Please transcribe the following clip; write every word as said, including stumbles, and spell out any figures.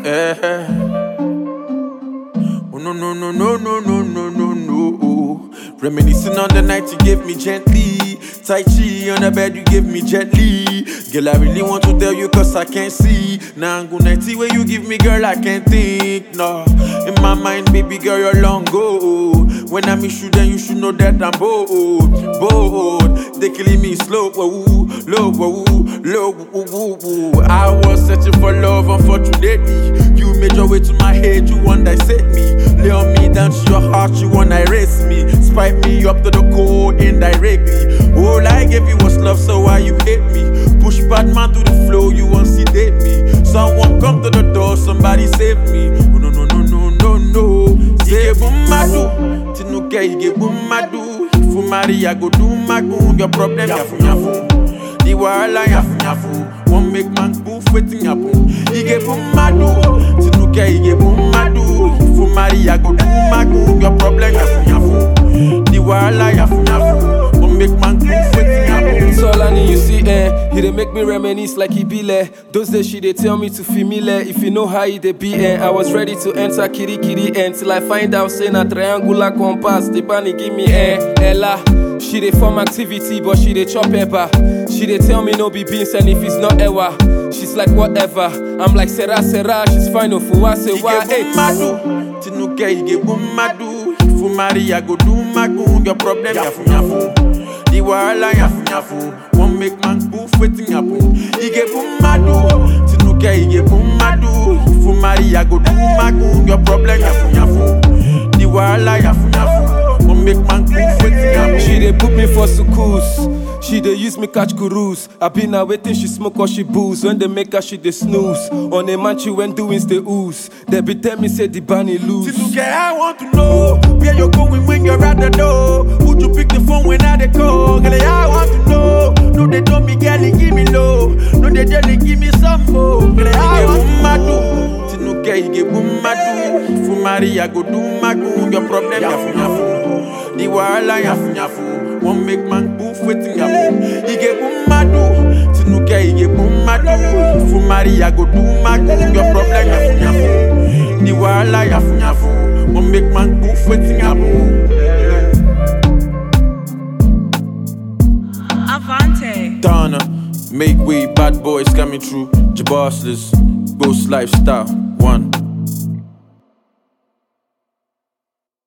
Eh. Oh no no no no no no no no no. Reminiscing on the night you gave me gently. Tai Chi on the bed you gave me gently. Girl, I really want to tell you cause I can't see. Now I'm gonna see where you give me, girl, I can't think. No, in my mind, baby girl, you're long go. When I miss you, then you should know that I'm bold, bold. They killing me slow, woo, low, woo, low, woo, woo, woo. I was searching for love, unfortunately. You made your way to my head, you want to dissect me. Lay on me down to your heart, you wanna erase me. Spike me up to the core indirectly. All I gave you was love, so why you hate me? Push bad man to the flow, you want to sedate me. Someone come to the door, somebody save me. Oh, no, no, no, no, no, no. Say boomadu, tinuke ige boomadu. If you marry, I go do my goon. Your problem, yafu yafu. The wahala yafu yafu. Won't make man poof waiting happen. Ige boomadu, tinuke ige boomadu. If you marry, I go do my goon. Your problem, yafu yafu. The wahala yafu yafu. Make man poof waiting happen. It's all I need, you see, eh. He dey make me reminisce like he be there. Those days she dey tell me to familiar. If you know how he dey be, eh. I was ready to enter kitty kitty end till I find out say na triangular compass. The bunny give me eh, Ella. She dey form activity, but she dey chop pepper. She dey tell me no be beans, and if it's not ever, she's like whatever. I'm like Sarah Sarah, she's fine of who say why. Hey, madu, tinuke ige boomadu. If you marry, I go do my goon. Your problem, yafu yafu. The wahala yafu yafu. Won't make man poof waiting happen. Ige boomadu, tinuke ige boomadu. If you marry, I go do my goon. Your problem, yafu yafu. The wahala yafu yafu. Won't make man poof waiting happen. She dey put me for sukus. She dey use me catch cruise. I been her waiting, she smoke or she booze. When they make her, she dey snooze. On a man, she went doing the ooze. They be tell me say the bunny lose. Tinuke, I want to know where you're going when you're at the door. Would you pick the phone when I dey call? Girl, I want to know. No, they don't me, girl, give me low. No, they jelly, give me some more. Girl, I want to know. Tinuke, ige boomadu. If you marry, I go do my goon. Your problem, yafu yafu. The wahala yafu yafu. Won't make man poof waiting happen. Ige boomadu, tinuke ige boomadu. If you marry, I go do my goon. Your problem yafu yafu. The wahala yafu yafu. Won't make man poof waiting happen. Avante. Donna, make way, bad boys coming through. Jabossless, ghost lifestyle. One.